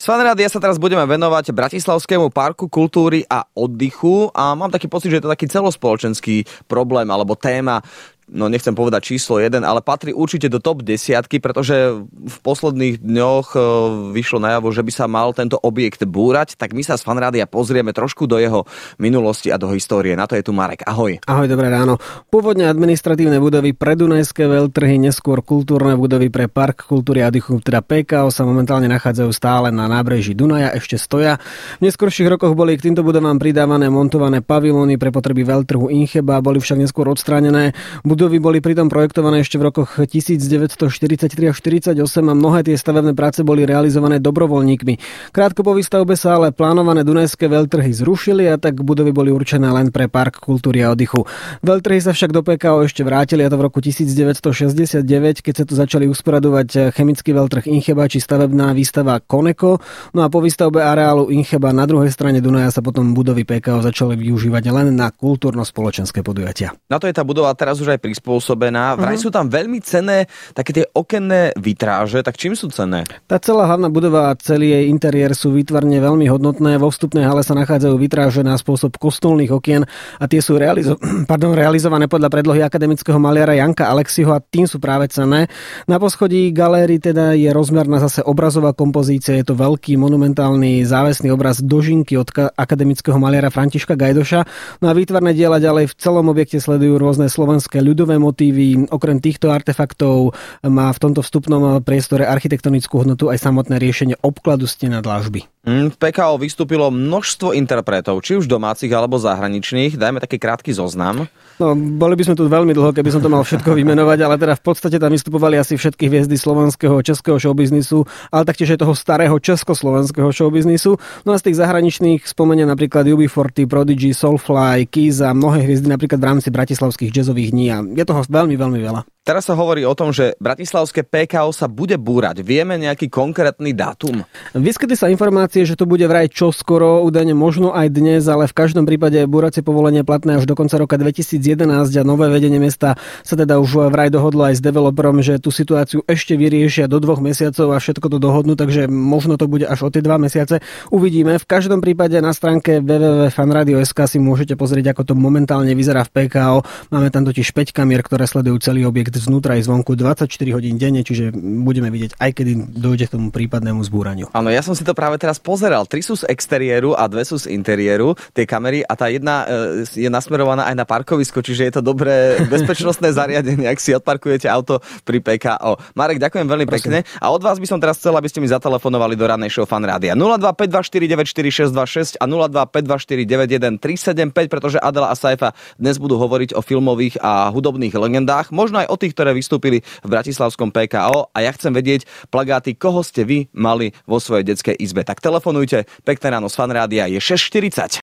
Z Fanrádia sa teraz budeme venovať Bratislavskému parku kultúry a oddychu a mám taký pocit, že je to taký celospoločenský problém alebo téma. No nechcem povedať číslo 1, ale patrí určite do top 10, pretože v posledných dňoch vyšlo najavo, že by sa mal tento objekt búrať, tak my sa z Fanrádia pozrieme trošku do jeho minulosti a do histórie. Na to je tu Marek. Ahoj. Ahoj, dobré ráno. Pôvodne administratívne budovy pre Dunajské veľtrhy, neskôr kultúrne budovy pre Park kultúry a oddychu, teda PKO, sa momentálne nachádzajú stále na nábreží Dunaja, ešte stoja. V neskorších rokoch boli k týmto budovám pridávané montované pavilóny pre potreby veľtrhu Incheba, boli však neskôr odstránené. Budovy boli pritom projektované ešte v rokoch 1943 až 48 a mnohé tie stavebné práce boli realizované dobrovoľníkmi. Krátko po výstavbe sa ale plánované dunajské veľtrhy zrušili a tak budovy boli určené len pre Park kultúry a oddychu. Veľtrhy sa však do PKO ešte vrátili, a to v roku 1969, keď sa tu začali usporadovať chemický veľtrh Incheba či stavebná výstava Koneko. No a po výstavbe areálu Incheba na druhej strane Dunaja sa potom budovy PKO začali využívať len na kultúrno-spoločenské podujatia. Na to je tá budova teraz už aj prispôsobená. Vraj sú tam veľmi cenné také tie okenné vitráže, tak čím sú cenné? Tá celá hlavná budova a celý jej interiér sú výtvarne veľmi hodnotné. Vo vstupnej hale sa nachádzajú vitráže na spôsob kostolných okien a tie sú realizované podľa predlohy akademického maliara Janka Alexiho a tým sú práve cenné. Na poschodí galérii teda je rozmerná zase obrazová kompozícia. Je to veľký monumentálny závesný obraz Dožinky od akademického maliara Františka Gajdoša. No a výtvarné diela ďalej v celom objekte sledujú rôzne slovenské ľudové motívy. Okrem týchto artefaktov má v tomto vstupnom priestore architektonickú hodnotu aj samotné riešenie obkladu stien a dlážby. V PKO vystúpilo množstvo interpretov, či už domácich alebo zahraničných. Dajme taký krátky zoznam. No, boli by sme tu veľmi dlho, keby som to mal všetko vymenovať, ale teda v podstate tam vystupovali asi všetky hviezdy slovenského českého showbiznisu, ale taktiež aj toho starého československého showbiznisu. No a z tých zahraničných spomeniem napríklad UB40, Prodigy, Soulfly, Kiss a mnohé hviezdy napríklad v rámci bratislavských jazzových dní. A je toho veľmi, veľmi veľa. Teraz sa hovorí o tom, že bratislavské PKO sa bude búrať. Vieme nejaký konkrétny dátum? Vyskytli sa informácie, že to bude vraj čoskoro, údajne možno aj dnes, ale v každom prípade búracie povolenie platné až do konca roka 2011 a nové vedenie mesta sa teda už vraj dohodlo aj s developerom, že tú situáciu ešte vyriešia do 2 mesiacov a všetko to dohodnú, takže možno to bude až o tie 2 mesiace. Uvidíme. V každom prípade na stránke www.fanradio.sk si môžete pozrieť, ako to momentálne vyzerá v PKO. Máme tam totiž 5 kamier, ktoré sledujú celý objekt zvnútra aj zvonku 24 hodín denne, čiže budeme vidieť, aj kedy dojde k tomu prípadnému zbúraniu. Áno, ja som si to práve teraz pozeral. 3 sú z exteriéru a 2 sú z interiéru, tie kamery, a tá jedna je nasmerovaná aj na parkovisko, čiže je to dobré bezpečnostné zariadenie, ak si odparkujete auto pri PKO. Marek, ďakujem veľmi pekne a od vás by som teraz chcel, aby ste mi zatelefonovali do rannej show Fanrádia 025249426 a 02524913175, pretože Adela a Saifa dnes budú hovoriť o filmových a hudobných legendách, možno aj o tých, ktoré vystúpili v bratislavskom PKO, a ja chcem vedieť plagáty, koho ste vy mali vo svojej detskej izbe. Tak telefonujte. Pekné ráno z Fanrádia, je 6:40.